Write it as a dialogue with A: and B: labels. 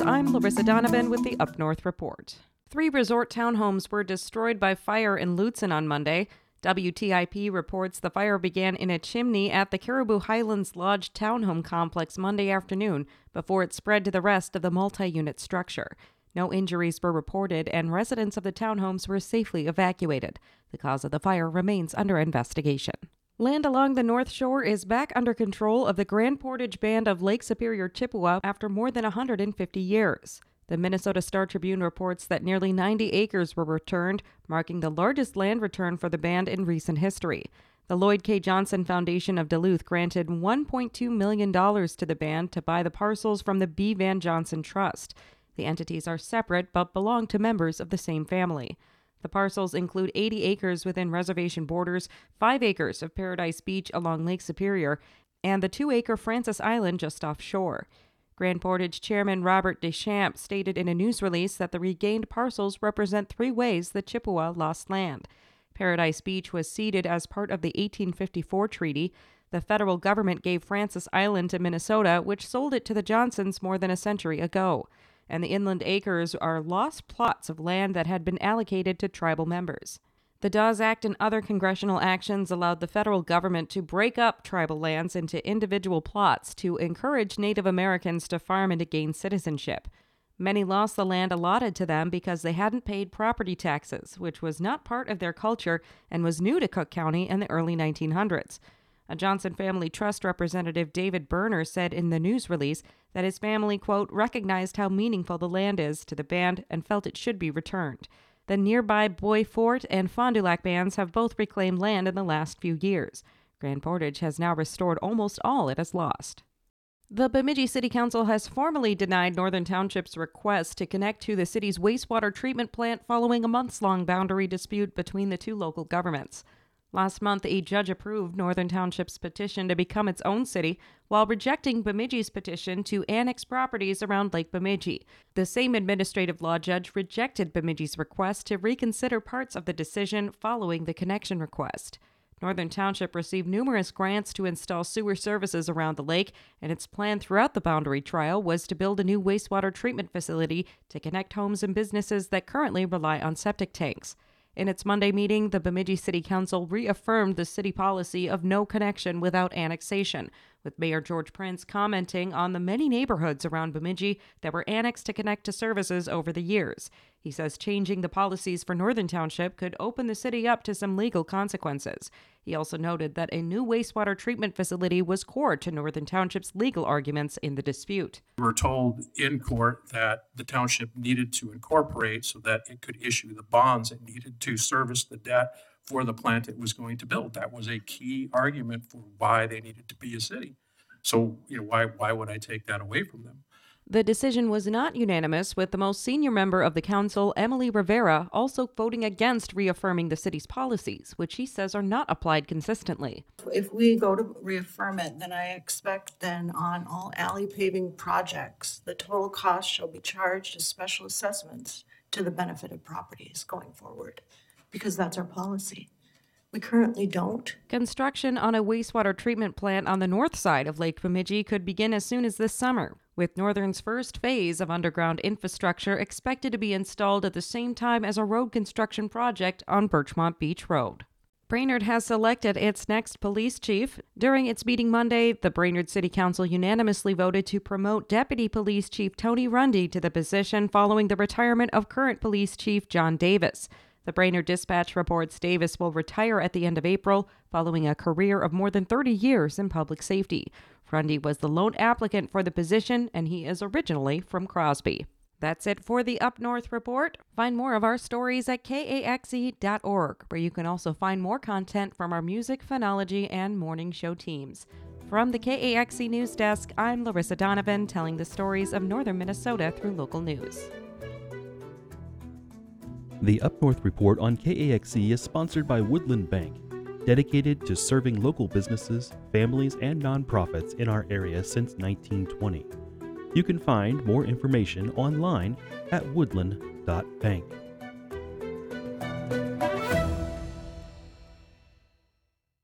A: I'm Larissa Donovan with the Up North Report. 3 resort townhomes were destroyed by fire in Lutsen on Monday. WTIP reports the fire began in a chimney at the Caribou Highlands Lodge townhome complex Monday afternoon before it spread to the rest of the multi-unit structure. No injuries were reported, and residents of the townhomes were safely evacuated. The cause of the fire remains under investigation. Land along the North Shore is back under control of the Grand Portage Band of Lake Superior Chippewa after more than 150 years. The Minnesota Star-Tribune reports that nearly 90 acres were returned, marking the largest land return for the band in recent history. The Lloyd K. Johnson Foundation of Duluth granted $1.2 million to the band to buy the parcels from the B. Van Johnson Trust. The entities are separate but belong to members of the same family. The parcels include 80 acres within reservation borders, 5 acres of Paradise Beach along Lake Superior, and the 2-acre Francis Island just offshore. Grand Portage Chairman Robert Deschamps stated in a news release that the regained parcels represent 3 ways the Chippewa lost land. Paradise Beach was ceded as part of the 1854 treaty. The federal government gave Francis Island to Minnesota, which sold it to the Johnsons more than a century ago. And the inland acres are lost plots of land that had been allocated to tribal members. The Dawes Act and other congressional actions allowed the federal government to break up tribal lands into individual plots to encourage Native Americans to farm and to gain citizenship. Many lost the land allotted to them because they hadn't paid property taxes, which was not part of their culture and was new to Cook County in the early 1900s. A Johnson Family Trust representative, David Berner, said in the news release that his family, quote, recognized how meaningful the land is to the band and felt it should be returned. The nearby Bois Forte and Fond du Lac bands have both reclaimed land in the last few years. Grand Portage has now restored almost all it has lost. The Bemidji City Council has formally denied Northern Township's request to connect to the city's wastewater treatment plant following a months-long boundary dispute between the 2 local governments. Last month, a judge approved Northern Township's petition to become its own city while rejecting Bemidji's petition to annex properties around Lake Bemidji. The same administrative law judge rejected Bemidji's request to reconsider parts of the decision following the connection request. Northern Township received numerous grants to install sewer services around the lake, and its plan throughout the boundary trial was to build a new wastewater treatment facility to connect homes and businesses that currently rely on septic tanks. In its Monday meeting, the Bemidji City Council reaffirmed the city policy of no connection without annexation, with Mayor George Prince commenting on the many neighborhoods around Bemidji that were annexed to connect to services over the years. He says changing the policies for Northern Township could open the city up to some legal consequences. He also noted that a new wastewater treatment facility was core to Northern Township's legal arguments in the dispute.
B: We were told in court that the township needed to incorporate so that it could issue the bonds it needed to service the debt for the plant it was going to build. That was a key argument for why they needed to be a city. So, why would I take that away from them?
A: The decision was not unanimous, with the most senior member of the council, Emily Rivera, also voting against reaffirming the city's policies, which he says are not applied consistently.
C: If we go to reaffirm it, then I expect then on all alley paving projects, the total cost shall be charged as special assessments to the benefited properties going forward, because that's our policy. We currently don't.
A: Construction on a wastewater treatment plant on the north side of Lake Bemidji could begin as soon as this summer, with Northern's first phase of underground infrastructure expected to be installed at the same time as a road construction project on Birchmont Beach Road. Brainerd has selected its next police chief. During its meeting Monday, the Brainerd City Council unanimously voted to promote Deputy Police Chief Tony Rundy to the position following the retirement of current Police Chief John Davis. The Brainerd Dispatch reports Davis will retire at the end of April, following a career of more than 30 years in public safety. Rundy was the lone applicant for the position, and he is originally from Crosby. That's it for the Up North Report. Find more of our stories at kaxe.org, where you can also find more content from our music, phonology, and morning show teams. From the KAXE News Desk, I'm Larissa Donovan, telling the stories of northern Minnesota through local news.
D: The Up North Report on KAXE is sponsored by Woodland Bank, dedicated to serving local businesses, families, and nonprofits in our area since 1920. You can find more information online at woodland.bank.